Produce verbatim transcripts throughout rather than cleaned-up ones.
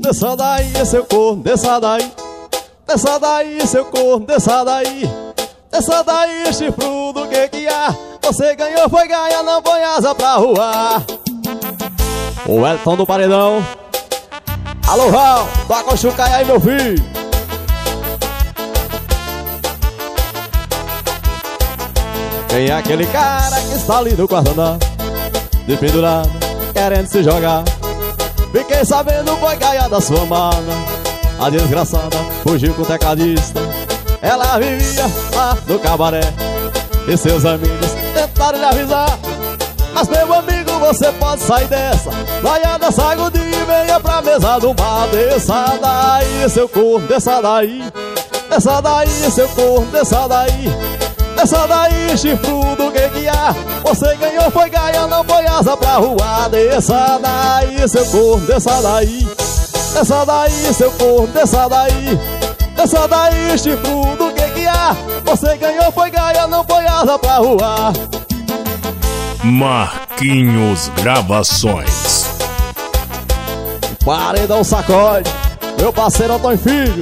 desça daí, seu corno, desça daí. Desça daí, seu corno, desça daí. Desça daí, chifrudo, que que há? Você ganhou, foi ganhar, não põe asa pra rua. O Elton do Paredão. Alô, Val, toca o chucai aí, meu filho. Quem é aquele cara que está ali no quarto andar, de pendurado, querendo se jogar? Fiquei sabendo, foi gaia da sua mala. A desgraçada fugiu com o tecladista. Ela vivia lá no cabaré e seus amigos tentaram lhe avisar. Mas meu amigo, você pode sair dessa. Saia dessa agonia e venha pra mesa do bar. Desça daí, seu corno, desça daí. Desça daí, seu corno, desça daí. Desça daí, chifrudo, que que há? Você ganhou, foi gaia, não foi asa pra rua. Desça daí, seu corno, desça daí. Desça daí, seu corno, desça daí. Desça daí, chifrudo, que que há? Você ganhou, foi gaia, não foi asa pra rua. Marquinhos Gravações. Paredão sacode, meu parceiro Antônio Filho.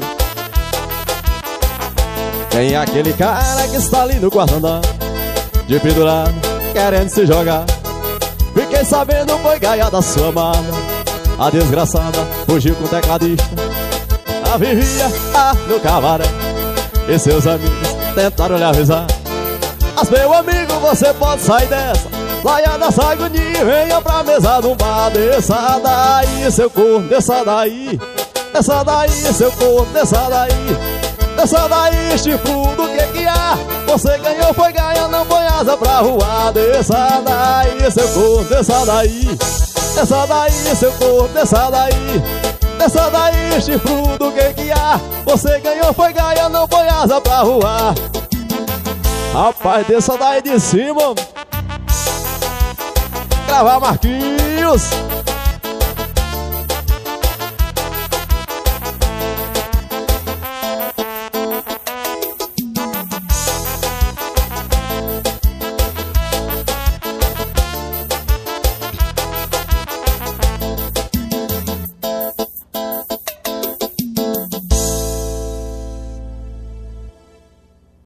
Quem é aquele cara que está ali no quarto andar, de pendurado, querendo se jogar? Fiquei sabendo, foi gaia da sua mala. A desgraçada fugiu com o tecladista. A vivia lá no cabaré e seus amigos tentaram lhe avisar. Mas meu amigo, você pode sair dessa. Saia dessa agonia e venha pra mesa do bar. Desça daí, seu corno, desça daí. Desça daí, seu corno, desça daí. Desça daí, chifrudo, que que há? Você ganhou, foi ganha, não foi asa pra rua. Desça daí, seu corno, desça daí. Desça daí, seu corno, desça daí. Desça daí, chifrudo, que que há? Você ganhou, foi ganha, não foi asa pra rua. Rapaz, desça daí de cima. Gravar Marquinhos.